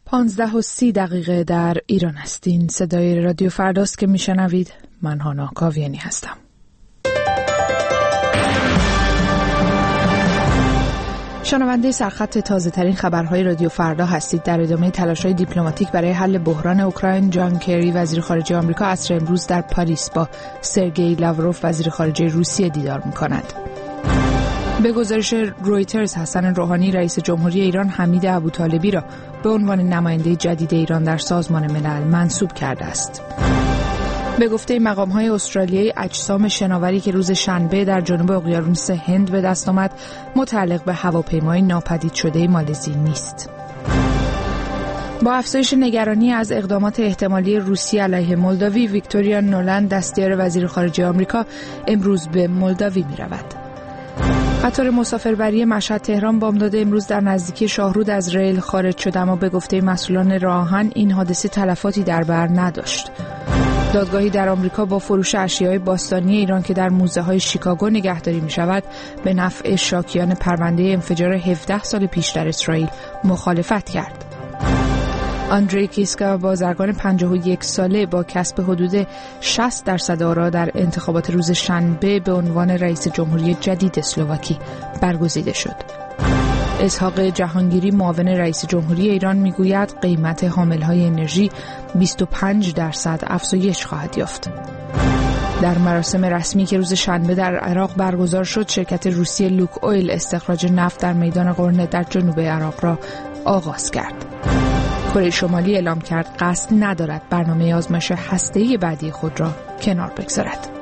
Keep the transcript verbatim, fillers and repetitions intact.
پانزده و سی دقیقه در ایران هستین. صدای رادیو فرداست که میشنوید. من هانا کاویانی هستم. شنونده سرخط تازه ترین خبرهای رادیو فردا هستید. در ادامه تلاش‌های دیپلماتیک برای حل بحران اوکراین، جان کری وزیر خارجه آمریکا عصر امروز در پاریس با سرگئی لاوروف وزیر خارجه روسیه دیدار می‌کند. به گزارش رویترز، حسن روحانی رئیس جمهوری ایران حمید ابوطالبی را به عنوان نماینده جدید ایران در سازمان ملل منصوب کرده است. به گفته مقام‌های استرالیایی، اجسام شناوری که روز شنبه در جنوب اقیانوس هند به دست آمد متعلق به هواپیمای ناپدید شده مالزی نیست. با افزایش نگرانی از اقدامات احتمالی روسیه علیه مولداوی، ویکتوریا نولند دستیار وزیر خارجه آمریکا امروز به مولداوی می‌رود. قطار مسافربری مشهد تهران بامداد امروز در نزدیکی شاهرود از ریل خارج شد، اما به گفته مسئولان راه آهن این حادثه تلفاتی در بر نداشت. دادگاهی در آمریکا با فروش اشیاء باستانی ایران که در موزه‌های شیکاگو نگهداری می‌شود به نفع شاکیان پرونده انفجار هفده سال پیش در اسرائیل مخالفت کرد. آندری کیسکا بازرگان پنجاه و یک ساله با کسب حدود شصت درصد آرا در انتخابات روز شنبه به عنوان رئیس جمهوری جدید اسلواکی برگزیده شد. اسحاق جهانگیری معاون رئیس جمهوری ایران میگوید قیمت حاملهای انرژی بیست و پنج درصد افزایش خواهد یافت. در مراسم رسمی که روز شنبه در عراق برگزار شد، شرکت روسی لوک اویل استخراج نفت در میدان قرنه در جنوب عراق را آغاز کرد. کره شمالی اعلام کرد قصد ندارد برنامه آزمایش هسته‌ای بعدی خود را کنار بگذارد.